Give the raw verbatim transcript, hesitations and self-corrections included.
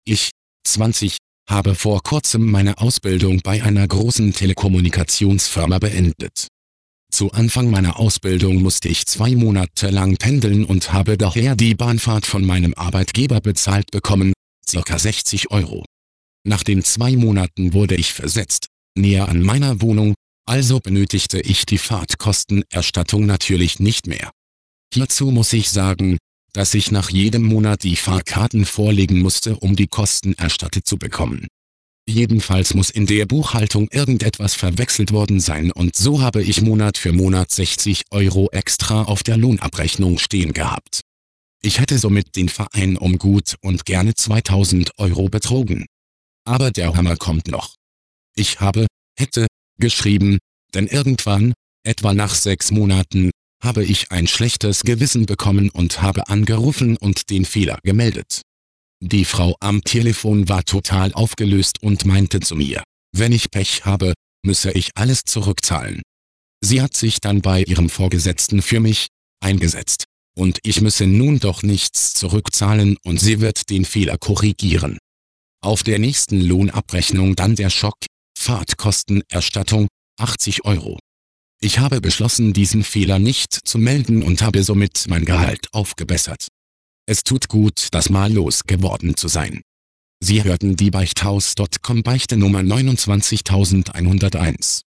Ich, zwanzig, habe vor kurzem meine Ausbildung bei einer großen Telekommunikationsfirma beendet. Zu Anfang meiner Ausbildung musste ich zwei Monate lang pendeln und habe daher die Bahnfahrt von meinem Arbeitgeber bezahlt bekommen, ca. sechzig Euro. Nach den zwei Monaten wurde ich versetzt, näher an meiner Wohnung, also benötigte ich die Fahrtkostenerstattung natürlich nicht mehr. Hierzu muss ich sagen, dass ich nach jedem Monat die Fahrkarten vorlegen musste, um die Kosten erstattet zu bekommen. Jedenfalls muss in der Buchhaltung irgendetwas verwechselt worden sein und so habe ich Monat für Monat sechzig Euro extra auf der Lohnabrechnung stehen gehabt. Ich hätte somit den Verein um gut und gerne zweitausend Euro betrogen. Aber der Hammer kommt noch. Ich habe, hätte, geschrieben, denn irgendwann, etwa nach sechs Monaten, habe ich ein schlechtes Gewissen bekommen und habe angerufen und den Fehler gemeldet. Die Frau am Telefon war total aufgelöst und meinte zu mir, wenn ich Pech habe, müsse ich alles zurückzahlen. Sie hat sich dann bei ihrem Vorgesetzten für mich eingesetzt, und ich müsse nun doch nichts zurückzahlen und sie wird den Fehler korrigieren. Auf der nächsten Lohnabrechnung dann der Schock, Fahrtkostenerstattung, achtzig Euro. Ich habe beschlossen, diesen Fehler nicht zu melden und habe somit mein Gehalt aufgebessert. Es tut gut, das mal losgeworden zu sein. Sie hörten die Beichthaus Punkt com Beichte Nummer neunundzwanzigtausendzweihunderteins.